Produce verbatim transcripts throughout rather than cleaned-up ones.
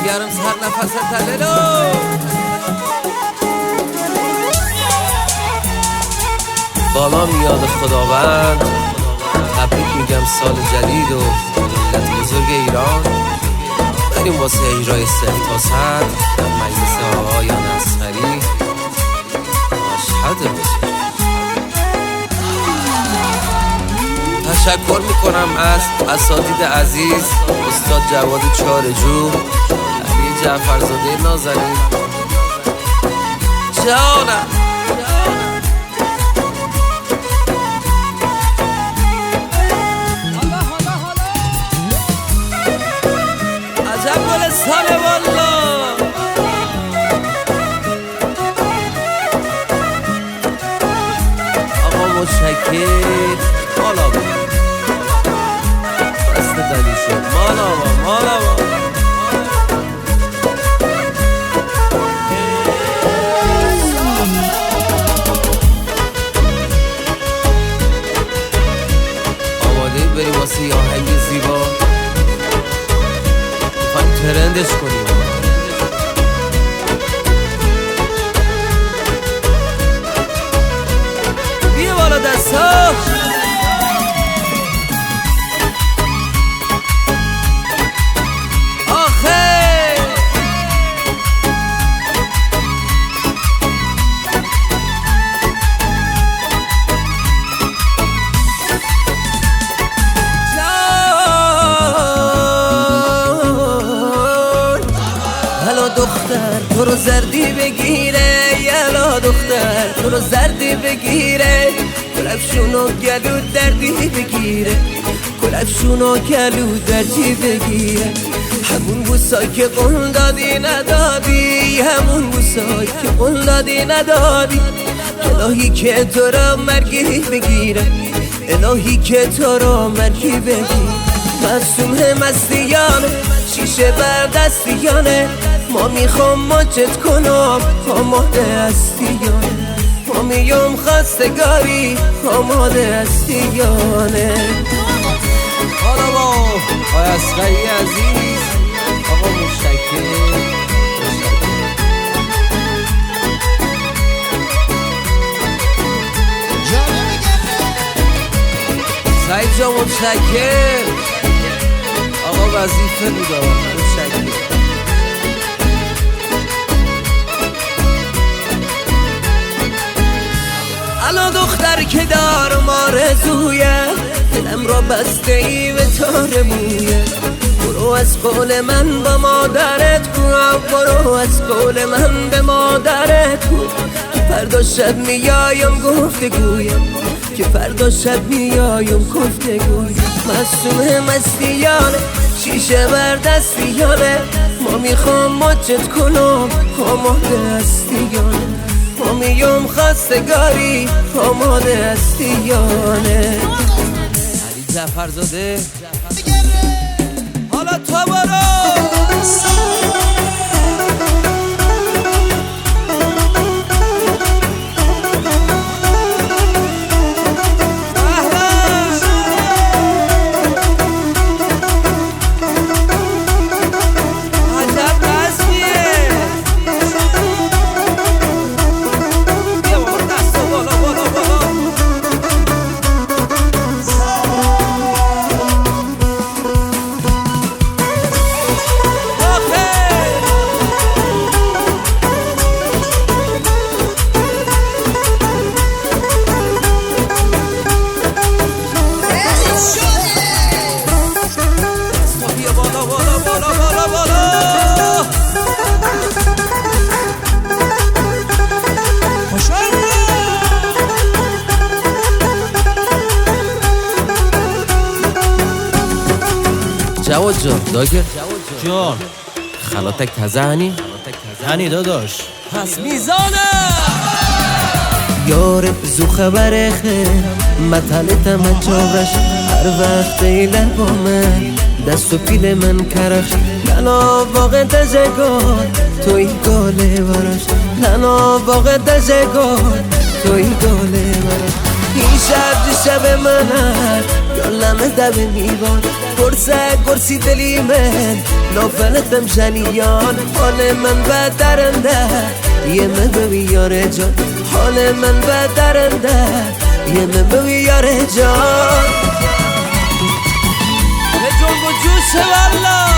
گرم سر نفس تللو بالا میاد خداوند. تبریک میگم سال جدید و ملت بزرگ ایران. بریم واسه اجرای صفر تا صد در مجلس آقایان اصغری. مشهد بزرگ. تشکر میکنم از اساتید عزیز، استاد جواد چارجو، علی جعفرزاده نازنین جانم. عجب گلستانه والا. آقا متشکر. مالا با دست دلی شد. مالا با مالا با آماده بریم واسه یه آهنگ زیبا. میخوایم ترندش کنیم. بیه بالا دست ها. دختر تو رو زردی بگیره، یلا دختر تو رو زردی بگیره، کلفشونو گلو دردی بگیره، کلفشونو گلو دردی بگیره. همون بوسا که قول دادی ندادی، همون بوسا که قول دادی ندادی. الهی که تو رو مرگی بگیره، الهی که تو رو مرگی بگیره. معصومه مستیانه، شیشه بر دستیانه، ما میخوام ماچت کنم آماده هستیانه، ما میام خواستگاری آماده هستیانه. حالا با آقای اصغری عزیز، آقا متشکر. سعید جا متشکر. آقا وظیفه بودا متشکر. الان دختر که دارم آرزویه، دلم را بسته ای به تار مویه. برو از قول من با مادرت گو، برو از قول من به مادرت گو که فردا شب میایم گفتگویم، که فردا شب میایم گفتگویم. معصومه مستیانه، شیشه بر دستیانه، ما میخوام ماچت کنم آماده هستیانه، ما میام خواستگاری آماده هستیانه. علی جعفرزاده حالا تو برو. جواد جان داگر جان خلاتک تازه هنی؟ هنی داداش پس میزانه یار زو خبر خیر مطلتم چاورش، هر وقت ایلر با من دست و پیل من کرش. لنا واقع دزگار توی گاله ورش، لنا واقع دزگار توی گاله ورش. این شب شب من هست یا لمه دبه میباد، گرسه گرسی دلی من نافلتم شنیان حال من بدرنده یه من ببی یاره جان حال من بدرنده یه من ببی یاره جان به جنگ و جوش والله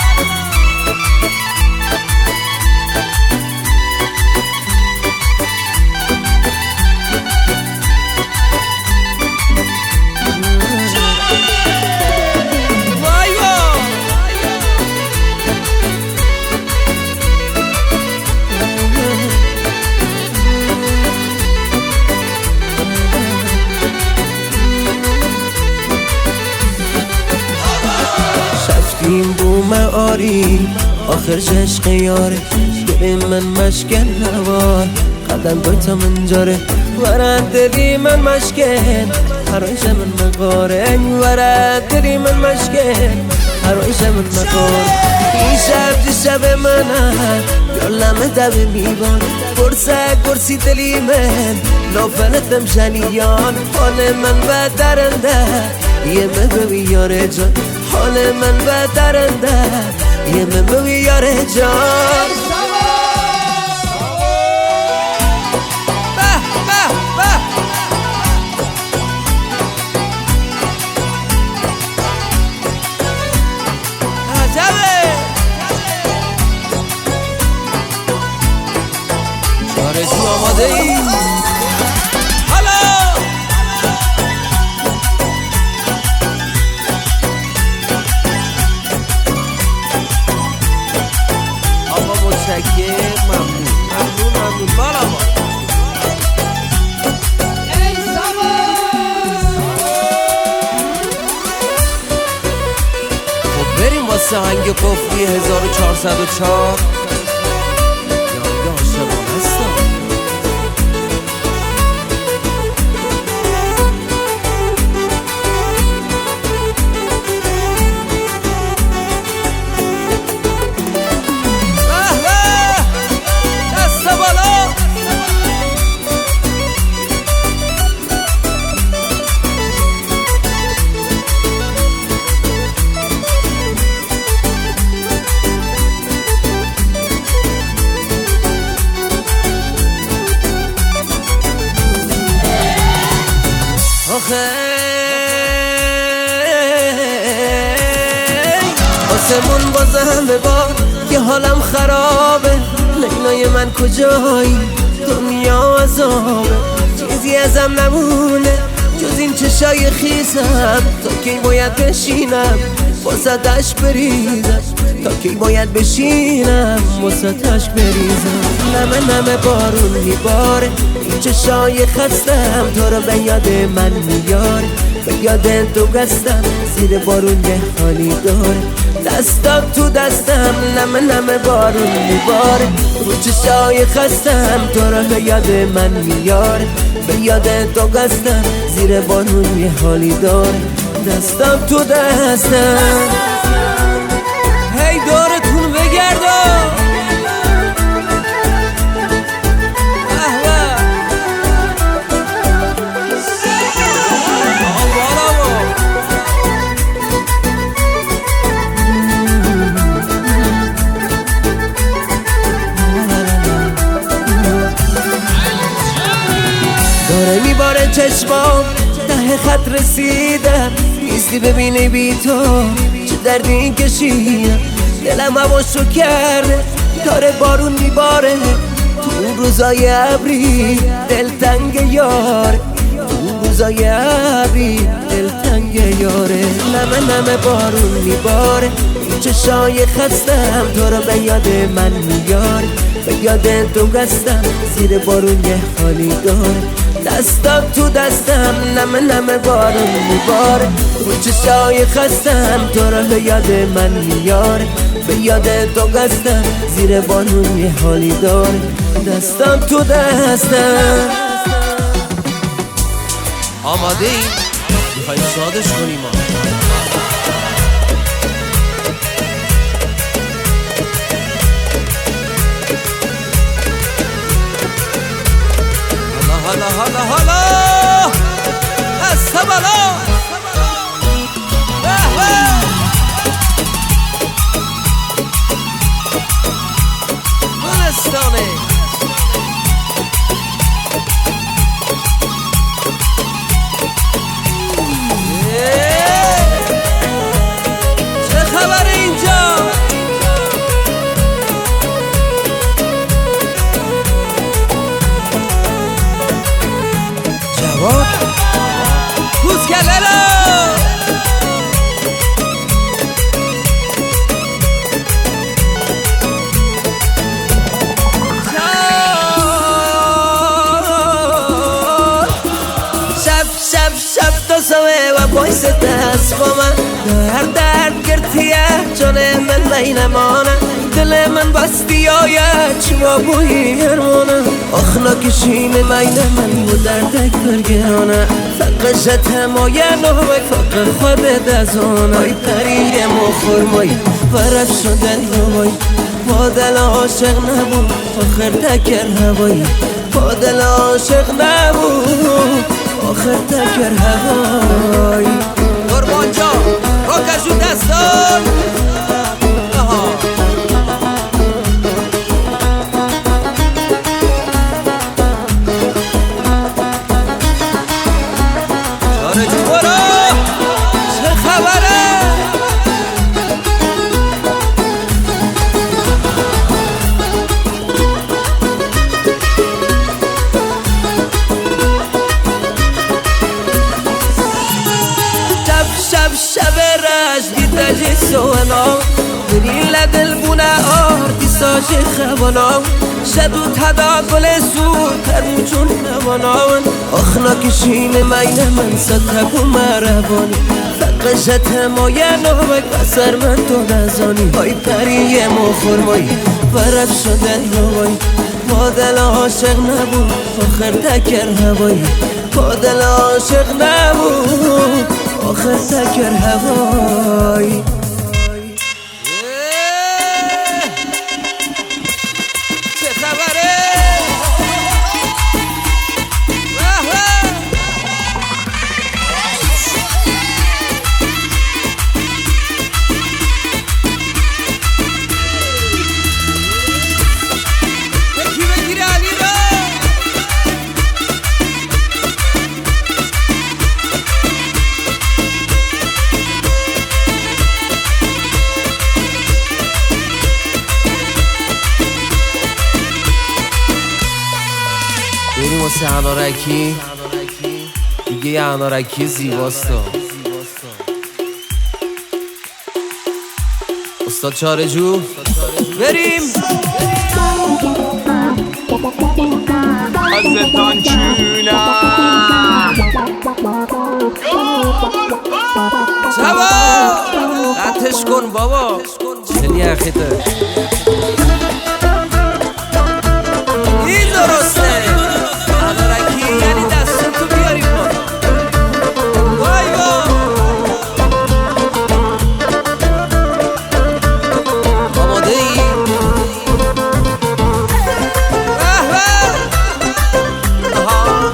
این بوم آری آخر عشق یاره دل من مشکل نوار قدم دویتا من جاره ورد دلی من مشکل هرایش من مقاره ورد دلی من مشکل هرایش من مقاره این شب جه شب منه یالمه دبه میبان گرسه گرسی دلی من نافلتم شنیان حال من بدرنده یه من ببی یاره جان حال من بدرنده یه من ببی یاره جان به به به عجبه چارشون آماده ای ممنون ممنون ممنون بالا ما خب بریم واسه هنگ قفلی هزار و چهارصد و چهار یاد عاشقان هستم آسمون بازم به بار یه حالم خرابه لیلای من کجایی دنیا عذابه چیزی ازم نمونه جز این چشای خیزم تا کی باید بشینم واسطش بریزم تا کی باید بشینم واسطش بریزم نمه نمه بارون میباره این چشای خستم تو رو به یاد من میاره به یاد تو گستم زیر بارون یه حالی داره دستم تو دستم نمه نمه بارون میباره رو چشای خستم تو رو به یاد من میاره به یاد تو گستم زیر بارون یه حالی داره دستم تو دستم هی دورتون بگردم داره میباره چشمام ته خط رسیدم نیستی ببینی بی تو چه دردی کشیدم دلم هواشو کرده داره بارون میباره تو روزای ابری دلتنگ یاره تو روزای ابری دلتنگ یاره نمه نمه بارون میباره این چشای خستم تو رو به یاد من میاره به یاد تو گستم زیر بارون یه حالی داره دستم تو دستم نمه نمه بارون میباره رو چشای خستم تو رو به یاد من میاره به یاد تو گستم زیر بارون یه حالی داره دستم تو دستم آماده ای؟ میخوایی شادش کنیم ما حالا حالا حالا دست بالا خبر اینجا؟ جواد پوز کللا شب شب تا صبح و پایست دست با من در درد گرتیه جان من بینمانه دل من بستی آید چما بوی هرمانه آخنا کشین مین من بود دردک برگرانه فقشت همایه نوی فقر خود دزانه ای پریه مخور مای ورد شدن نوی با دل عاشق نبود آخر تکر هوایی با دل عاشق نبود آخر تکر هوایی قربان جان با کشو دستان چاره جو برو چه خبره شب شب رشدی تجی سوانا برین لدل بونه آردی ساجی خوانا شدو تدا گل سود ترموچون نواناون آخنا کشین مین من ستکو مربانی فقشت همایه نوک بسر من تو نزانی های پریه مخور مایی ورد شدن نوی با دل عاشق نبود آخر تکر هوایی با دل عاشق نبود آخر تکر هوایی چه خبره؟ یکی بگیره علی را بریم واسه انارکی دیگه یه انارکی زیباستا استاد چاره جو بریم ازتان چونم جواد قطعش کن بابا چلی اخیده این درسته انارکی یعنی دستون تو بیاری پا وای وای آماده ای؟ به به آها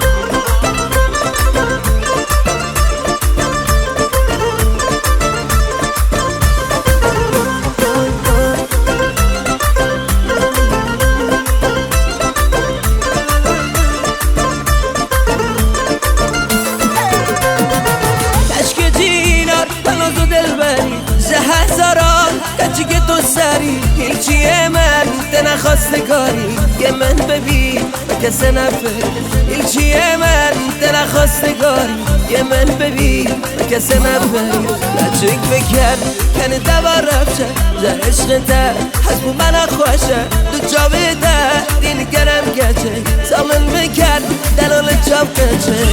کچی که تو سری هیچیه من ده نخواستگاری یه من ببین و کسی نفر هیچیه من ده نخواستگاری یه من ببین و کسی نفر لچک بکر کنه دوار رفشه ده عشق ده حسبو من خوشه دو جاوه ده دین گرم گچه سامن بکر دلال جاب گچه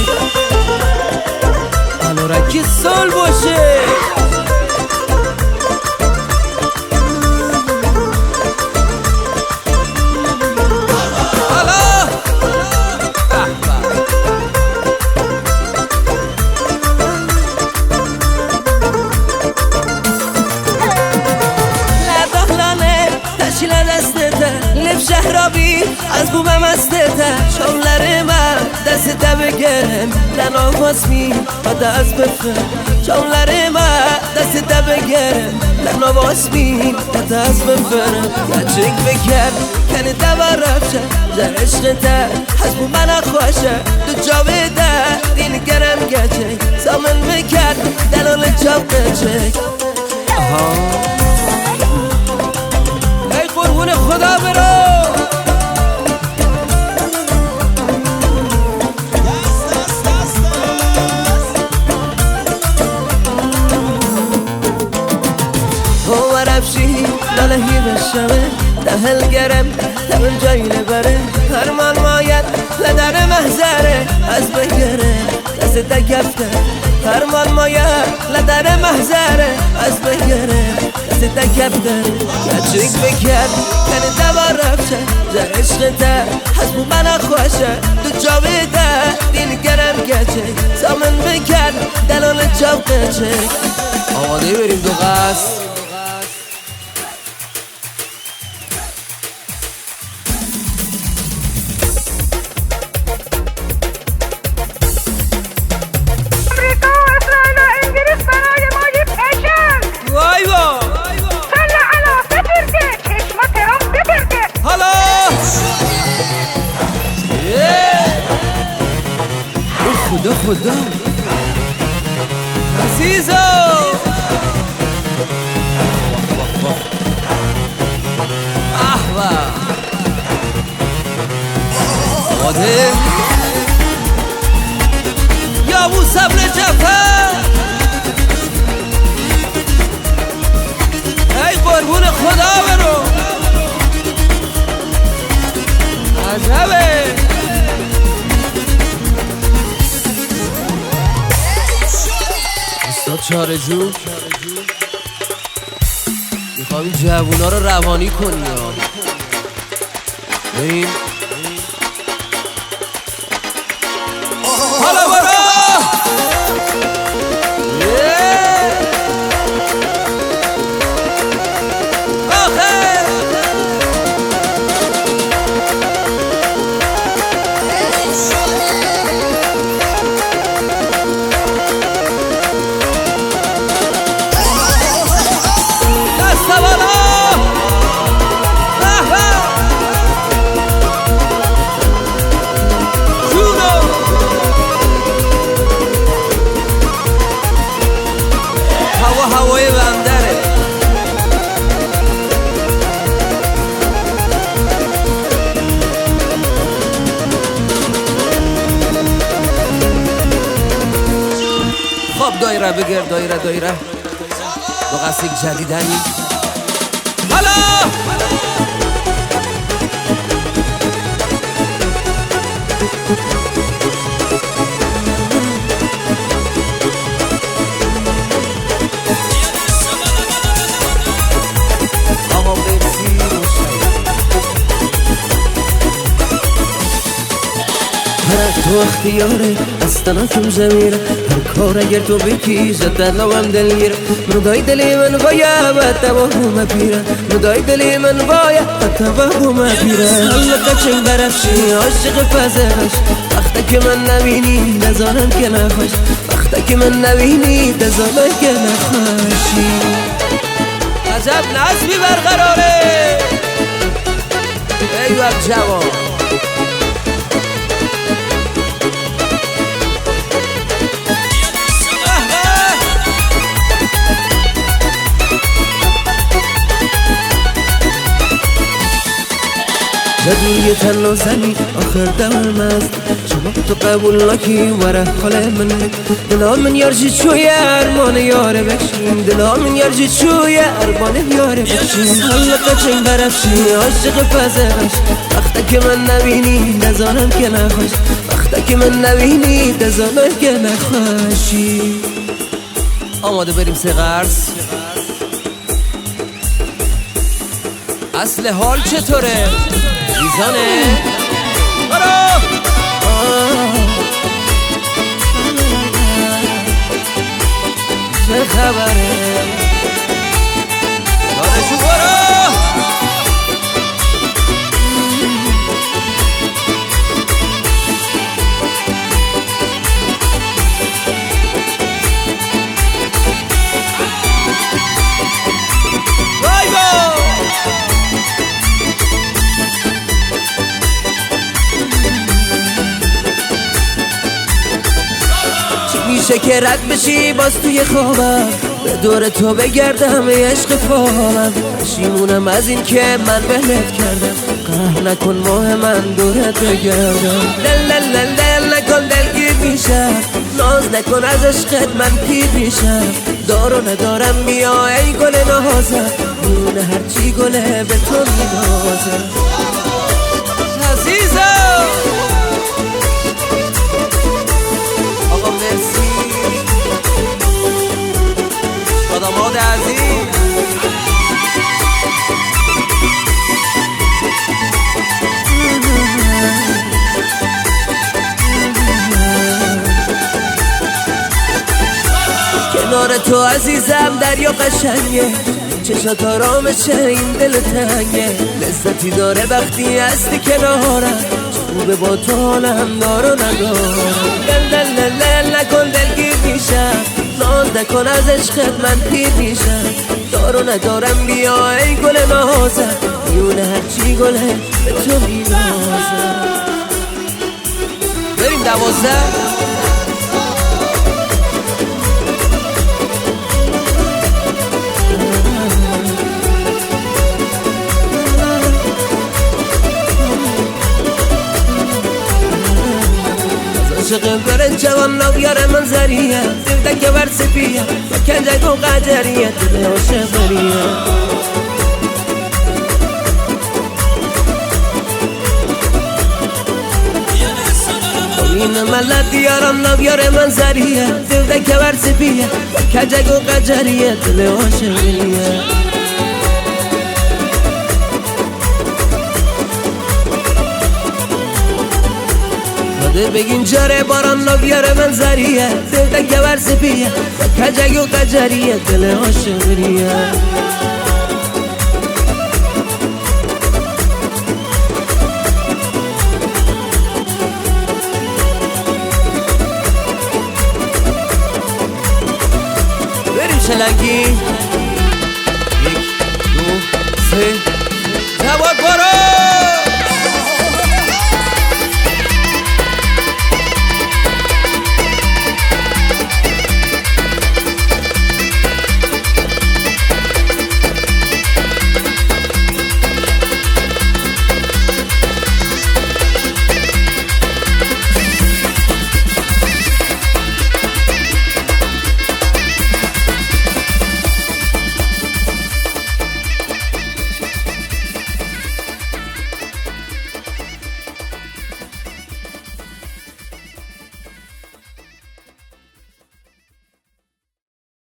انارکی سال باشه شهرابی از بومم استته شاملر من دست ده بگرم لناواز می و دست بفرم شاملر من دست ده بگرم لناواز می و دست بفرم گچک بکر کنه دوار رفشه در عشق ده از بومن خوشه دو جاوه ده دین گرم گچک سامن بکر دلال جاب گچک آها و رفشی دلهی بشمه دهل گرم تمن جایی نبره هرمان ماید لدر محضره از بگره دست تکفته هرمان ماید لدر محضره از بگره دست تکفته کچک بکر کنه دوار رفشه زر عشقته حسبو من خوشه دو جاوه ده دین گرم گچه سامن بکر دلال جاب قچه آماده بریم دو قصد خدا خدا عزیزو احوا آده یا بو صبر جفر ای قربون خدا برو عجبه چاره جو میخوام این جوونا رو روانی کنی ها بریم حالا برو هوای بندره خب دایره بگیر دایره دایره دو قصد جدیدنی حالا تو اختیاره استنا کم زمیره هر کار اگر تو بکی زد لوام دلگیره مدای دلی من باید و توهم پیره مدای دلی من باید و توهم پیره حالا قچنگ برفشی عاشق پزهش وقتا که من نبینی نزانم که نخوش وقتا که من نبینی نزانم که نخوشی عجب نصبی برقراره ای وقت جوان جدوی تن و زنی آخر دور مست شما تو قبول نکی وره حال من دلا من یارجی چوی ارمان یاره بکشیم دلا من یارجی چوی ارمان یاره بکشیم حالا قچنگ برفشی عاشق پزهش وقتا که من نبینی نزانم که نخوش وقتا که من نبینی نزانم که نخوشی آماده بریم سه قرص اصل حال چطوره؟ میزانه برو چه خبره دانشو برو میشه که رد بشی باز توی خوابم به دور تو بگردم ای عشق فالم، پشیمونم از این که من بهت کردم. قهر نکن ماه من دورت بگردم. دل دل دل دل نکن دلگیر میشم، ناز نکن از عشقت من پیر میشم. دارو ندارم بیا ای گل نازم، میونه هرچی گله به تو میدازم. عزیزم آقا مرسی داماد عزیز. کنار تو عزیزم دریا قشنگه، چشات آرامشه این دل تنگه. لذتی داره وقتی هستی کنارم، خوبه با تو حالم دارو ندارم. دل دل دل دل نکن دلگیر میشم، ناز نکن از عشقت من پیر میشم. دارو ندارم بیا ای گل نازم، میونه هرچی گله به تو مینازم. بریم دوازده. عاشق برن جوان ناویار منظریه، دل دکه بر سپیه و کنجگ و قجریه. دل عاشق بریه این ملت دیارم ناویار منظریه، دل دکه بر سپیه و کنجگ و قجریه. دل عاشق بریه بگین جاره باران ناویار منظریه، دل دکه بر سپیه و کجگ و قجریه. دل عاشق بریه بریم شلنگی. یک دو سه